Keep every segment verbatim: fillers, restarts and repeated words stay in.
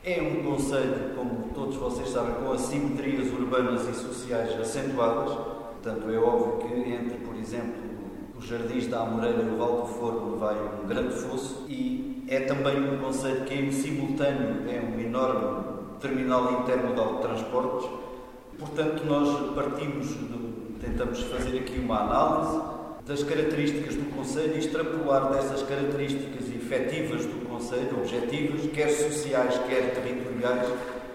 É um concelho, como todos vocês sabem, com assimetrias urbanas e sociais acentuadas. Portanto, é óbvio que entre, por exemplo, os Jardins da Amoreira e o Val do Forno vai um grande fosso, e é também um concelho que, em simultâneo, é um enorme terminal intermodal de transportes. Portanto, nós partimos, de, tentamos fazer aqui uma análise das características do concelho e extrapolar dessas características efetivas do concelho, objetivas, quer sociais, quer territoriais,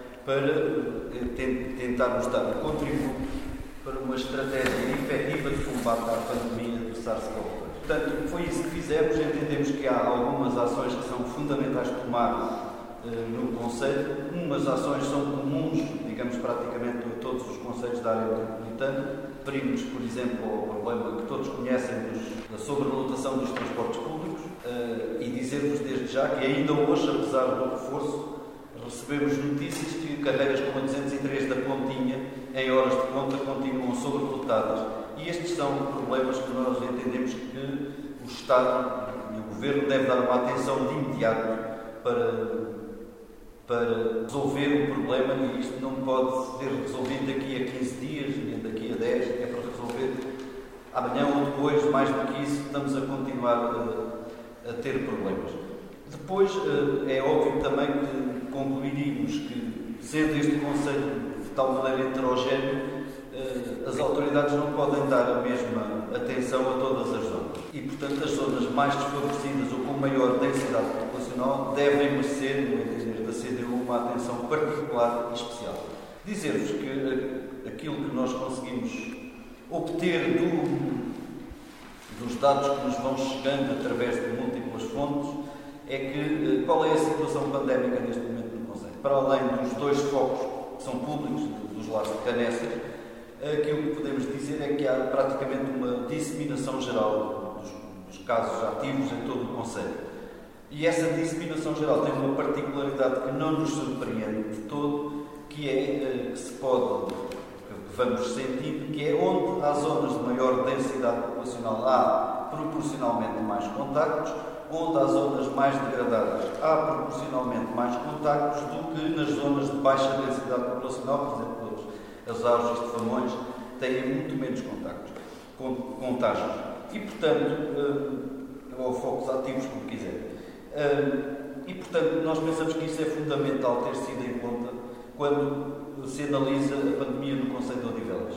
para tentarmos dar um contributo para uma estratégia efetiva de combate à pandemia do SARS-CoV dois. Portanto, foi isso que fizemos. Entendemos que há algumas ações que são fundamentais de tomar uh, no concelho. Umas ações são comuns, digamos, praticamente a todos os concelhos da área metropolitana. Referimos, por exemplo, ao problema que todos conhecem dos, da sobrelotação dos transportes públicos uh, e dizer-vos desde já que ainda hoje, apesar do reforço, recebemos notícias que carreiras como a duzentos e três da Pontinha, em horas de ponta, continuam sobrelotadas. E estes são problemas que nós entendemos que o Estado e o Governo devem dar uma atenção de imediato para, para resolver o problema, e isto não pode ser resolvido daqui a quinze dias, nem daqui a dez, é para resolver amanhã ou depois. Mais do que isso, estamos a continuar a, a ter problemas. Depois, é óbvio também que concluiríamos que, sendo este concelho de tal maneira heterogéneo, as autoridades não podem dar a mesma atenção a todas as zonas. E, portanto, as zonas mais desfavorecidas ou com maior densidade populacional devem merecer, no entender da C D U, uma atenção particular e especial. Dizer-vos que aquilo que nós conseguimos obter do, dos dados que nos vão chegando através de múltiplas fontes é que, qual é a situação pandémica neste momento no concelho? Para além dos dois focos que são públicos, dos lares de Caneças, aquilo que podemos dizer é que há praticamente uma disseminação geral dos, dos casos ativos em todo o concelho. E essa disseminação geral tem uma particularidade que não nos surpreende de todo, que é que se pode, que vamos sentindo, que é onde há zonas de maior densidade populacional há proporcionalmente mais contactos, onde há zonas mais degradadas há proporcionalmente mais contactos do que nas zonas de baixa densidade populacional. Por exemplo, as Auges de Famões têm muito menos contactos, contágios. E, portanto, ou focos ativos, como quiserem. E, portanto, nós pensamos que isso é fundamental ter sido em conta quando se analisa a pandemia no concelho de Odivelas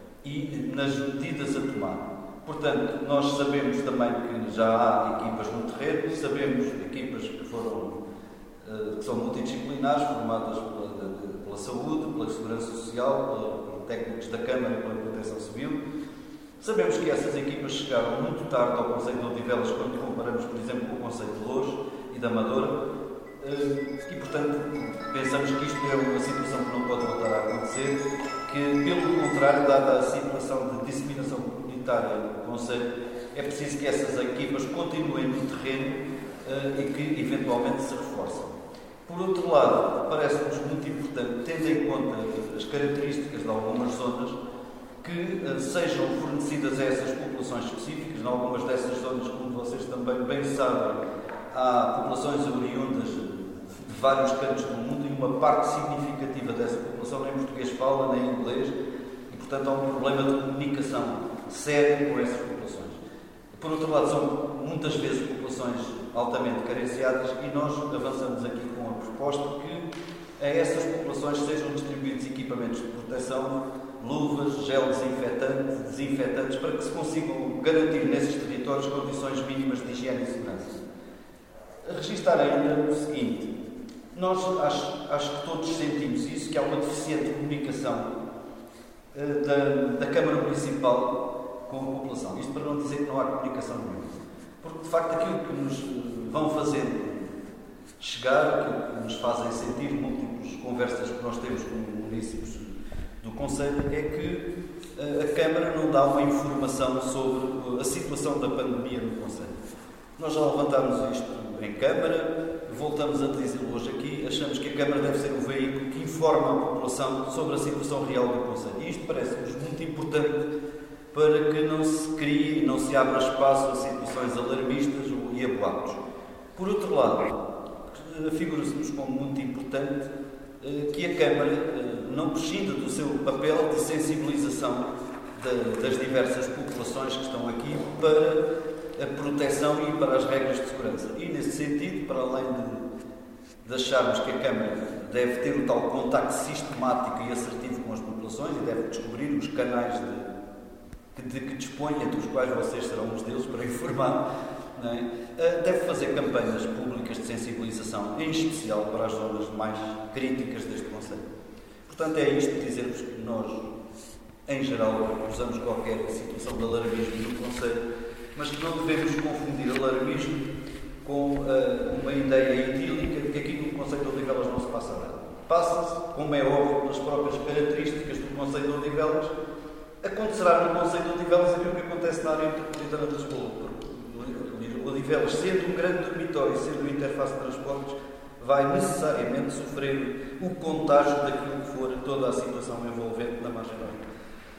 e nas medidas a tomar. Portanto, nós sabemos também que já há equipas no terreno, sabemos equipas que foram, que são multidisciplinares, formadas pela, pela saúde, pela segurança social, por técnicos da Câmara e pela proteção civil. Sabemos que essas equipas chegaram muito tarde ao concelho de Odivelas quando comparamos, por exemplo, com o concelho de Loures e da Amadora, e, portanto, pensamos que isto é uma situação que não pode voltar a acontecer, que, pelo contrário, dada a situação de disseminação comunitária do concelho, é preciso que essas equipas continuem no terreno uh, e que, eventualmente, se reforcem. Por outro lado, parece-nos muito importante, tendo em conta as características de algumas zonas, que uh, sejam fornecidas a essas populações específicas. Em algumas dessas zonas, como vocês também bem sabem, há populações oriundas de vários cantos do mundo, e uma parte significativa dessa população nem português fala, nem inglês, e, portanto, há um problema de comunicação sério com essas populações. Por outro lado, são muitas vezes populações altamente carenciadas, e nós avançamos aqui com a proposta que a essas populações sejam distribuídos equipamentos de proteção, luvas, gel desinfetante, desinfetantes, para que se consigam garantir nesses territórios condições mínimas de higiene e segurança. A registar ainda o seguinte: nós acho, acho que todos sentimos isso, que há uma deficiente comunicação uh, da, da Câmara Municipal com a população. Isto para não dizer que não há comunicação nenhuma. Porque, de facto, aquilo que nos vão fazendo chegar, aquilo que nos fazem sentir, múltiplas conversas que nós temos com municípios do Conselho, é que uh, a Câmara não dá uma informação sobre a situação da pandemia no Conselho. Nós já levantámos isto em Câmara, voltamos a dizê-lo hoje aqui, achamos que a Câmara deve ser o veículo que informa a população sobre a situação real do Conselho. E isto parece-nos muito importante para que não se crie e não se abra espaço a situações alarmistas e a boatos. Por outro lado, afigura-se-nos como muito importante que a Câmara não prescinda do seu papel de sensibilização das diversas populações que estão aqui para a proteção e para as regras de segurança. E, nesse sentido, para além de, de acharmos que a Câmara deve ter o tal contacto sistemático e assertivo com as populações e deve descobrir os canais de, de que disponha, dos quais vocês serão uns deles para informar, não é? Deve fazer campanhas públicas de sensibilização, em especial para as zonas mais críticas deste Conselho. Portanto, é isto, dizer-vos que nós, em geral, usamos qualquer situação de alarmismo no Conselho, mas que não devemos confundir alarmismo com uh, uma ideia idílica de que aqui no Concelho de Odivelas não se passa nada. Passa-se, como é óbvio, pelas próprias características do Concelho de Odivelas, acontecerá no Concelho de Odivelas aquilo que acontece na área metropolitana de Lisboa. Odivelas, sendo um grande dormitório, sendo uma interface de transportes, vai necessariamente sofrer o contágio daquilo que for toda a situação envolvente